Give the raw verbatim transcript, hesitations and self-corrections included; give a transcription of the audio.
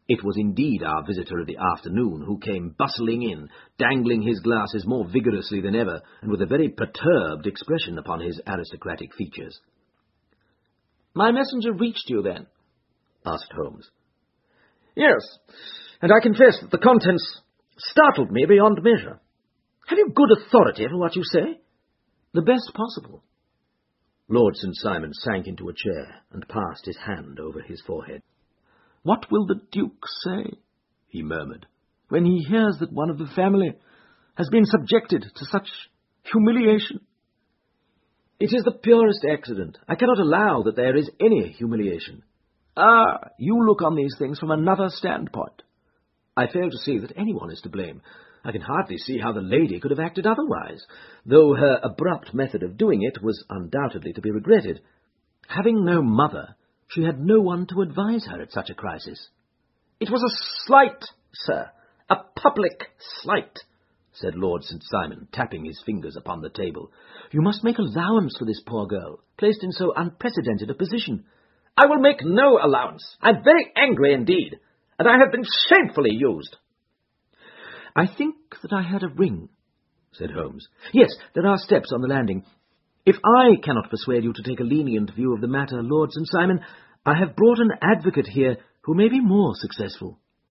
It was indeed our visitor of the afternoon who came bustling in, dangling his glasses more vigorously than ever, and with a very perturbed expression upon his aristocratic features. "My messenger reached you, then?" asked Holmes. "Yes, and I confess that the contents startled me beyond measure. Have you good authority for what you say?" "The best possible." Lord St. Simon sank into a chair and passed his hand over his forehead. "What will the Duke say," he murmured, "when he hears that one of the family has been subjected to such humiliation?" "It is the purest accident. I cannot allow that there is any humiliation." "Ah, you look on these things from another standpoint." "I fail to see that anyone is to blame. I can hardly see how the lady could have acted otherwise, though her abrupt method of doing it was undoubtedly to be regretted. Having no mother, she had no one to advise her at such a crisis." "It was a slight, sir, a public slight," said Lord St. Simon, tapping his fingers upon the table. "You must make allowance for this poor girl, placed in so unprecedented a position." "I will make no allowance. I am very angry indeed, and I have been shamefully used." "I think that I heard a ring," said Holmes. "Yes, there are steps on the landing. If I cannot persuade you to take a lenient view of the matter, Lord St. Simon, I have brought an advocate here who may be more successful."